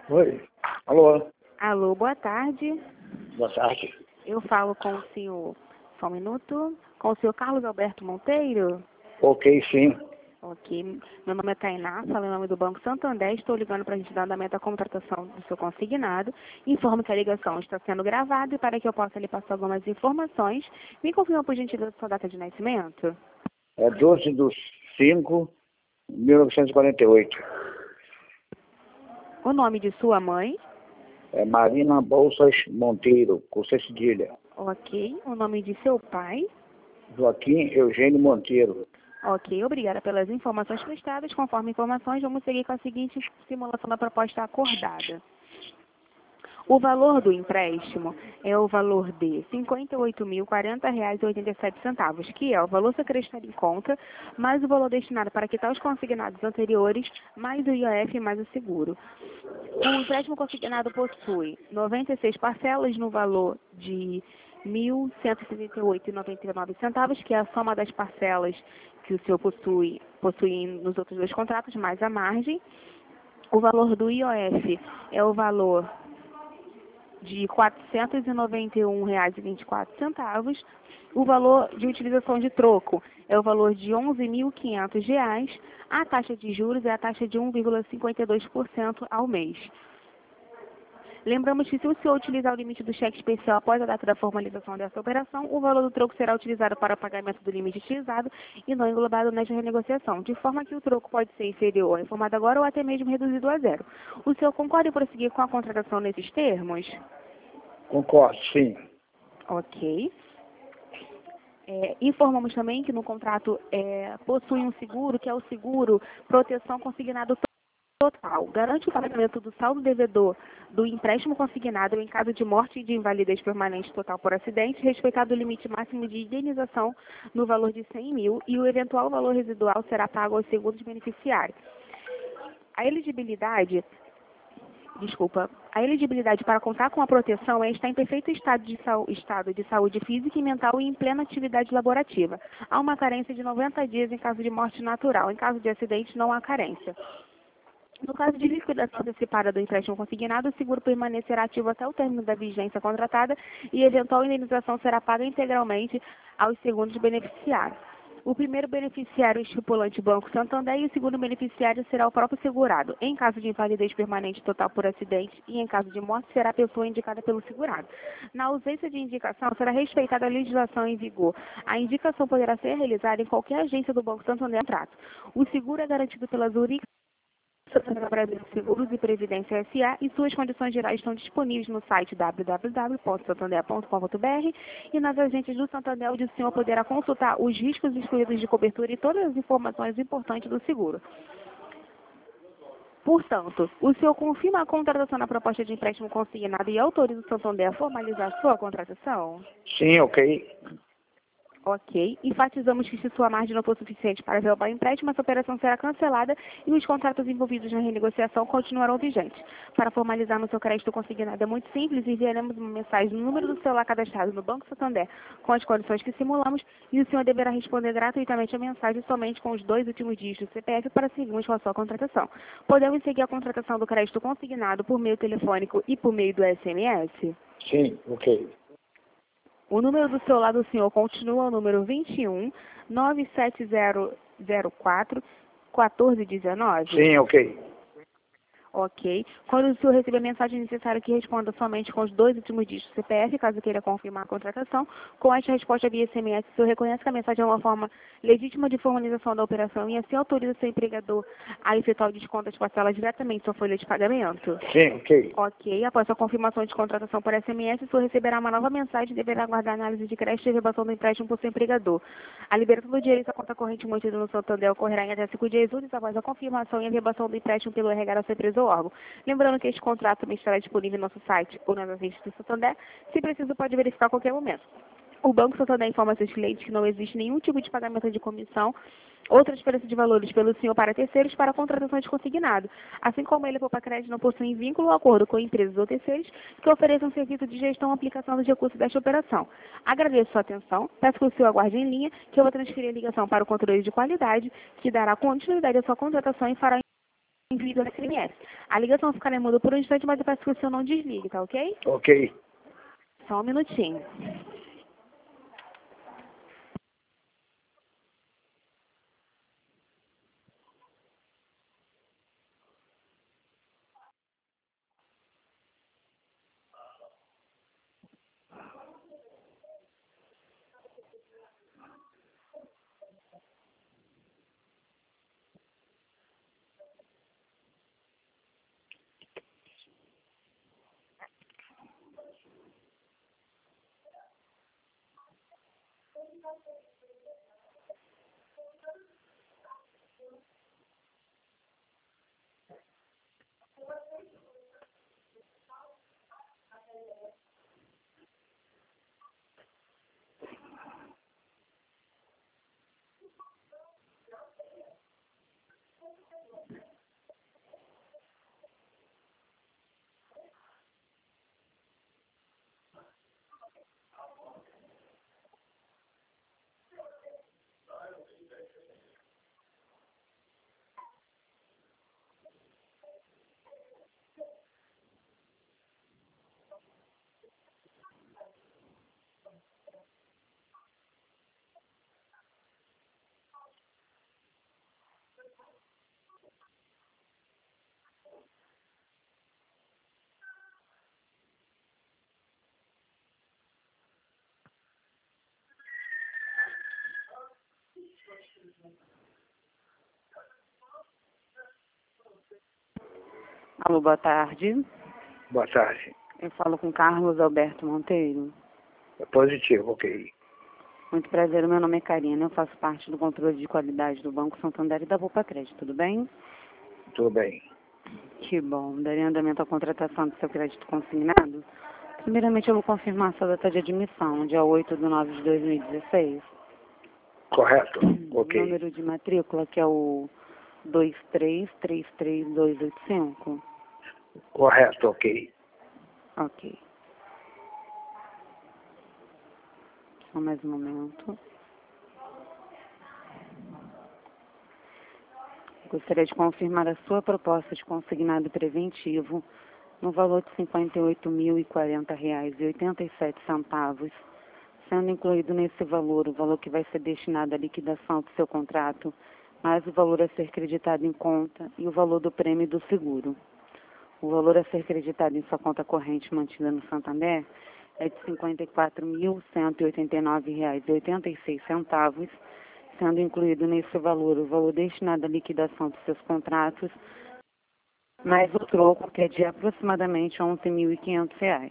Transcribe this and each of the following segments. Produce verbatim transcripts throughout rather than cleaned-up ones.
Oi. Alô. Alô, boa tarde. Boa tarde. Eu falo com o senhor, só um minuto, com o senhor Carlos Alberto Monteiro? Ok, sim. Ok. Meu nome é Tainá, falo em nome do Banco Santander. Estou ligando para a gente dar andamento à contratação do seu consignado. Informo que a ligação está sendo gravada e para que eu possa lhe passar algumas informações, me confirma por gentileza sua data de nascimento? É doze de cinco de mil novecentos e quarenta e oito. O nome de sua mãe? É Marina Bolsas Monteiro, com C cedilha. Ok. O nome de seu pai? Joaquim Eugênio Monteiro. Ok, obrigada pelas informações prestadas. Conforme informações, vamos seguir com a seguinte simulação da proposta acordada. O valor do empréstimo é o valor de cinquenta e oito mil e quarenta reais e oitenta e sete centavos, que é o valor secretário em conta, mais o valor destinado para quitar os consignados anteriores, mais o I O F mais o seguro. O empréstimo consignado possui noventa e seis parcelas no valor de mil cento e setenta e oito reais e noventa e nove centavos, que é a soma das parcelas que o senhor possui, possui nos outros dois contratos, mais a margem. O valor do I O F é o valor de quatrocentos e noventa e um reais e vinte e quatro centavos. O valor de utilização de troco é o valor de onze mil e quinhentos reais. A taxa de juros é a taxa de um vírgula cinquenta e dois por cento ao mês. Lembramos que se o senhor utilizar o limite do cheque especial após a data da formalização dessa operação, o valor do troco será utilizado para pagamento do limite utilizado e não englobado nesta renegociação, de forma que o troco pode ser inferior ao informado agora ou até mesmo reduzido a zero. O senhor concorda em prosseguir com a contratação nesses termos? Concordo, sim. Ok. É, informamos também que no contrato é, possui um seguro, que é o seguro proteção consignado total. Garante o pagamento do saldo devedor do empréstimo consignado em caso de morte e de invalidez permanente total por acidente, respeitado o limite máximo de indenização no valor de cem mil e o eventual valor residual será pago aos segundos beneficiários. A elegibilidade Desculpa. A elegibilidade para contar com a proteção é estar em perfeito estado de, estado de saúde física e mental e em plena atividade laborativa. Há uma carência de noventa dias em caso de morte natural. Em caso de acidente, não há carência. No caso de liquidação antecipada do empréstimo consignado, o seguro permanecerá ativo até o término da vigência contratada e eventual indenização será paga integralmente aos segundos beneficiários. O primeiro beneficiário é o estipulante Banco Santander e o segundo beneficiário será o próprio segurado. Em caso de invalidez permanente total por acidente e em caso de morte, será a pessoa indicada pelo segurado. Na ausência de indicação, será respeitada a legislação em vigor. A indicação poderá ser realizada em qualquer agência do Banco Santander contrato. O seguro é garantido pela Zurich Santander Brasil Seguros e Previdência S A e suas condições gerais estão disponíveis no site w w w ponto santander ponto com ponto b r e nas agências do Santander, onde o senhor poderá consultar os riscos excluídos de cobertura e todas as informações importantes do seguro. Portanto, o senhor confirma a contratação na proposta de empréstimo consignado e autoriza o Santander a formalizar sua contratação? Sim, ok. Ok. Enfatizamos que se sua margem não for suficiente para renovar o empréstimo, essa operação será cancelada e os contratos envolvidos na renegociação continuarão vigentes. Para formalizar no seu crédito consignado é muito simples, enviaremos uma mensagem no número do celular cadastrado no Banco Santander com as condições que simulamos e o senhor deverá responder gratuitamente a mensagem somente com os dois últimos dígitos do C P F para seguirmos com a sua contratação. Podemos seguir a contratação do crédito consignado por meio telefônico e por meio do S M S? Sim, ok. O número do celular do senhor continua o número vinte e um, nove sete zero zero quatro, um quatro um nove? Sim, ok. Ok. Quando o senhor receber a mensagem, é necessário que responda somente com os dois últimos dígitos do C P F, caso queira confirmar a contratação. Com esta resposta via S M S, o senhor reconhece que a mensagem é uma forma legítima de formalização da operação e assim autoriza seu empregador a efetuar o desconto das parcelas diretamente em sua folha de pagamento? Sim, ok. Ok. Após a confirmação de contratação por S M S, o senhor receberá uma nova mensagem e deverá aguardar a análise de crédito e rebação do empréstimo por seu empregador. A liberação do dinheiro da conta corrente mantida no Santander ocorrerá em até cinco dias úteis após a confirmação e a rebação do empréstimo pelo R H da sua empresa ou órgão. Lembrando que este contrato também estará disponível no nosso site ou nas agências do Santander. Se preciso, pode verificar a qualquer momento. O Banco Santander informa seus clientes que não existe nenhum tipo de pagamento de comissão ou transferência de valores pelo senhor para terceiros para contratação de consignado, assim como ele, Poupa Crédito, não possui vínculo ou acordo com empresas ou terceiros que ofereçam serviço de gestão ou aplicação dos recursos desta operação. Agradeço sua atenção, peço que o senhor aguarde em linha, que eu vou transferir a ligação para o controle de qualidade, que dará continuidade à sua contratação e fará envie pelo S M S. A ligação ficará muda por um instante, mas eu peço que o senhor não desligue, tá ok? Ok. Só um minutinho. Alô, boa tarde. Boa tarde. Eu falo com Carlos Alberto Monteiro. É positivo, ok. Muito prazer, o meu nome é Karina, eu faço parte do controle de qualidade do Banco Santander e da Vulpa Crédito, tudo bem? Tudo bem. Que bom. Darei andamento à contratação do seu crédito consignado. Primeiramente, eu vou confirmar a sua data de admissão, dia oito de nove de dois mil e dezesseis. Correto? O Ok. número de matrícula, que é o dois três três três dois oito cinco. Correto, ok. Ok. Só mais um momento. Gostaria de confirmar a sua proposta de consignado preventivo no valor de cinquenta e oito mil e quarenta reais e oitenta e sete centavos, sendo incluído nesse valor o valor que vai ser destinado à liquidação do seu contrato, mais o valor a ser creditado em conta e o valor do prêmio do seguro. O valor a ser creditado em sua conta corrente mantida no Santander é de cinquenta e quatro mil cento e oitenta e nove reais e oitenta e seis centavos, sendo incluído nesse valor o valor destinado à liquidação dos seus contratos, mais o troco, que é de aproximadamente onze mil e quinhentos reais.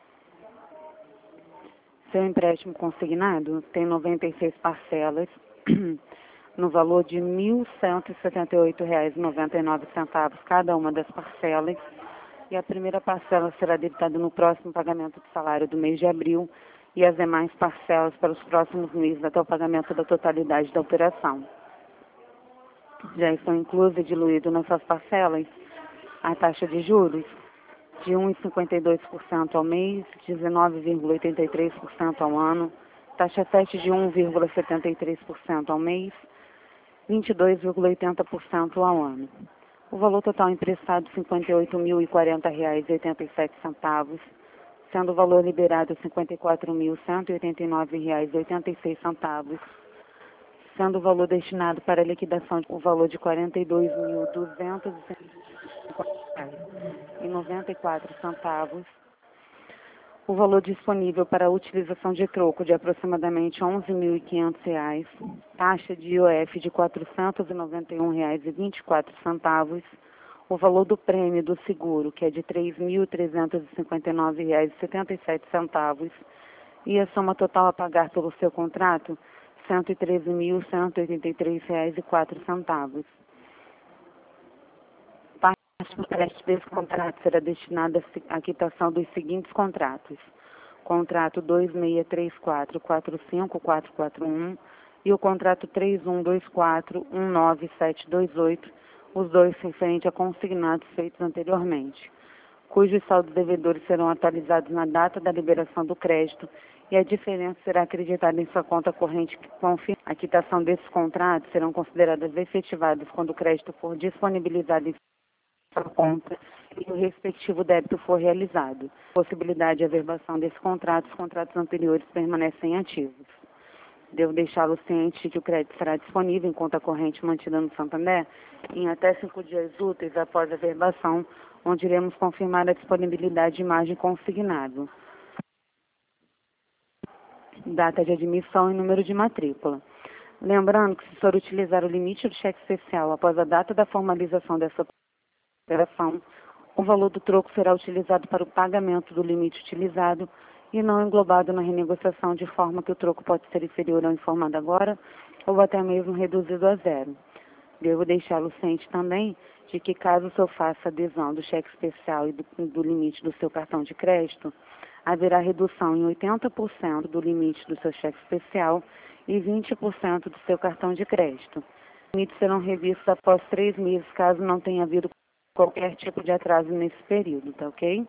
Seu empréstimo consignado tem noventa e seis parcelas, no valor de mil cento e setenta e oito reais e noventa e nove centavos cada uma das parcelas, e a primeira parcela será debitada no próximo pagamento do salário do mês de abril e as demais parcelas para os próximos meses até o pagamento da totalidade da operação. Já estão inclusas e diluídas nessas parcelas a taxa de juros de um vírgula cinquenta e dois por cento ao mês, dezenove vírgula oitenta e três por cento ao ano, taxa sete de um vírgula setenta e três por cento ao mês, vinte e dois vírgula oitenta por cento ao ano. O valor total emprestado cinquenta e oito mil e quarenta reais e oitenta e sete centavos, sendo o valor liberado cinquenta e quatro mil cento e oitenta e nove reais e oitenta e seis centavos, sendo o valor destinado para a liquidação o valor de quarenta e dois mil duzentos e cinquenta reais e noventa e quatro centavos, o valor disponível para a utilização de troco de aproximadamente onze mil e quinhentos reais, taxa de I O F de quatrocentos e noventa e um reais e vinte e quatro centavos, o valor do prêmio do seguro, que é de três mil trezentos e cinquenta e nove reais e setenta e sete centavos, e a soma total a pagar pelo seu contrato, cento e treze mil cento e oitenta e três reais e quatro centavos. O crédito desse contrato será destinado à quitação dos seguintes contratos: contrato dois seis três quatro quatro cinco quatro quatro um e o contrato três um dois quatro um nove sete dois oito, os dois referentes a consignados feitos anteriormente, cujos saldos devedores serão atualizados na data da liberação do crédito e a diferença será acreditada em sua conta corrente. A quitação desses contratos serão consideradas efetivadas quando o crédito for disponibilizado em a conta e o respectivo débito for realizado. Possibilidade de averbação desse contrato, os contratos anteriores permanecem ativos. Devo deixá-lo ciente de que o crédito será disponível em conta corrente mantida no Santander em até cinco dias úteis após a averbação, onde iremos confirmar a disponibilidade de imagem consignado, data de admissão e número de matrícula. Lembrando que, se for utilizar o limite do cheque especial após a data da formalização dessa operação, o valor do troco será utilizado para o pagamento do limite utilizado e não englobado na renegociação, de forma que o troco pode ser inferior ao informado agora ou até mesmo reduzido a zero. Devo deixá-lo ciente também de que, caso o senhor faça adesão do cheque especial e do, do limite do seu cartão de crédito, haverá redução em oitenta por cento do limite do seu cheque especial e vinte por cento do seu cartão de crédito. Os limites serão revistos após três meses, caso não tenha havido qualquer tipo de atraso nesse período, tá ok?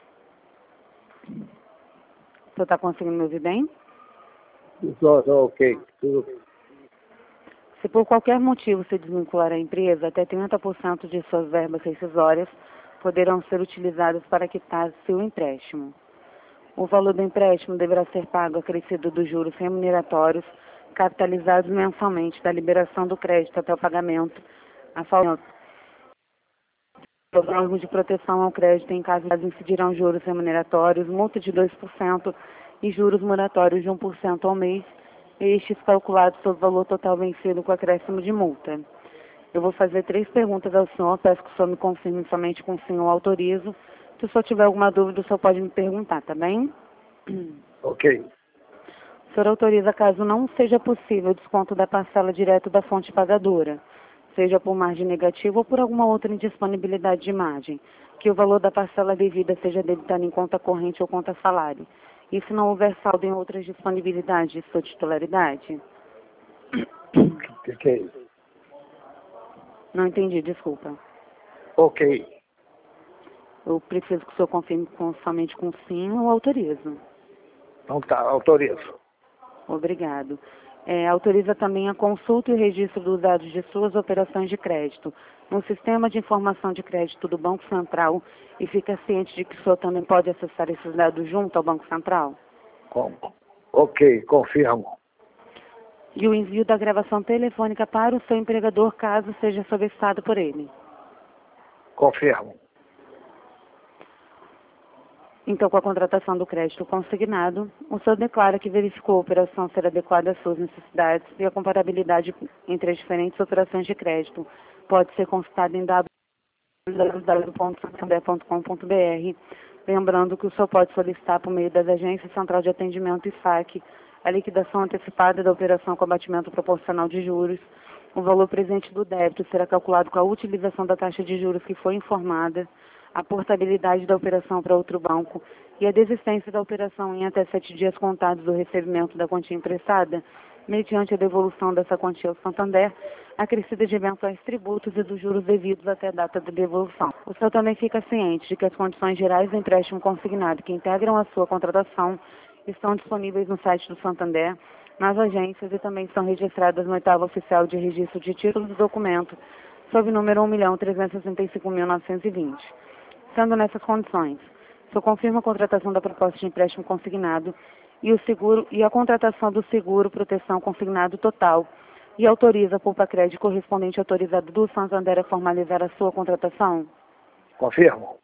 O senhor está conseguindo me ouvir bem? Estou, estou ok. Tudo. Se por qualquer motivo se desvincular a empresa, até trinta por cento de suas verbas rescisórias poderão ser utilizadas para quitar seu empréstimo. O valor do empréstimo deverá ser pago acrescido dos juros remuneratórios capitalizados mensalmente da liberação do crédito até o pagamento, a falta programas de proteção ao crédito em caso de incidirão juros remuneratórios, multa de dois por cento e juros moratórios de um por cento ao mês, estes calculados sobre o valor total vencido com acréscimo de multa. Eu vou fazer três perguntas ao senhor, peço que o senhor me confirme somente com sim ou autorizo. Se o senhor tiver alguma dúvida, o senhor pode me perguntar, tá bem? Ok. O senhor autoriza, caso não seja possível o desconto da parcela direto da fonte pagadora, seja por margem negativa ou por alguma outra indisponibilidade de margem, que o valor da parcela devida seja debitado em conta corrente ou conta salário, e se não houver saldo em outras disponibilidades de sua titularidade? O que, que é isso? Não entendi, desculpa. Ok. Eu preciso que o senhor confirme com, somente com sim ou autorizo. Então tá, autorizo. Obrigado. É, autoriza também a consulta e o registro dos dados de suas operações de crédito no Sistema de Informação de Crédito do Banco Central e fica ciente de que o senhor também pode acessar esses dados junto ao Banco Central? Com, ok, confirmo. E o envio da gravação telefônica para o seu empregador, caso seja solicitado por ele? Confirmo. Então, com a contratação do crédito consignado, o senhor declara que verificou a operação ser adequada às suas necessidades e a comparabilidade entre as diferentes operações de crédito pode ser consultada em w w w ponto santander ponto com ponto b r. Lembrando que o senhor pode solicitar por meio das agências Central de Atendimento e saque a liquidação antecipada da operação com abatimento proporcional de juros. O valor presente do débito será calculado com a utilização da taxa de juros que foi informada, a portabilidade da operação para outro banco e a desistência da operação em até sete dias contados do recebimento da quantia emprestada, mediante a devolução dessa quantia ao Santander, acrescida de eventuais tributos e dos juros devidos até a data da devolução. O senhor também fica ciente de que as condições gerais do empréstimo consignado que integram a sua contratação estão disponíveis no site do Santander, nas agências e também são registradas no oitavo oficial de registro de títulos e documentos, sob o número um milhão trezentos e sessenta e cinco mil novecentos e vinte. Sendo nessas condições, o senhor confirma a contratação da proposta de empréstimo consignado e o seguro e a contratação do seguro proteção consignado total e autoriza a Poupa Crédito correspondente autorizado do Santander a formalizar a sua contratação? Confirmo.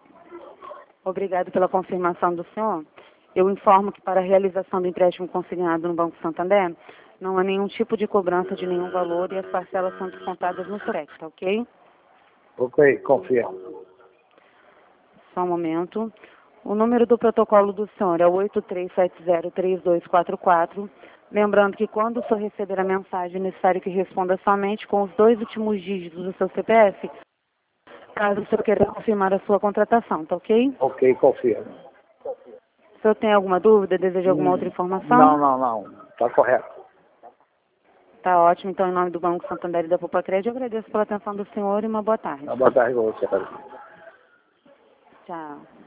Obrigado pela confirmação do senhor. Eu informo que para a realização do empréstimo consignado no Banco Santander, não há nenhum tipo de cobrança de nenhum valor e as parcelas são descontadas no cheque, tá ok? Ok, confirmo. Só um momento. O número do protocolo do senhor é o oito três sete zero três dois quatro quatro. Lembrando que quando o senhor receber a mensagem, é necessário que responda somente com os dois últimos dígitos do seu C P F, caso o senhor queira confirmar a sua contratação, tá ok? Ok, confirmo. O senhor tem alguma dúvida, deseja alguma outra informação? Não, não, não. Está correto. Tá ótimo. Então, em nome do Banco Santander e da Poupa Crédito, eu agradeço pela atenção do senhor e uma boa tarde. Uma boa tarde para você, Carlos. Tchau.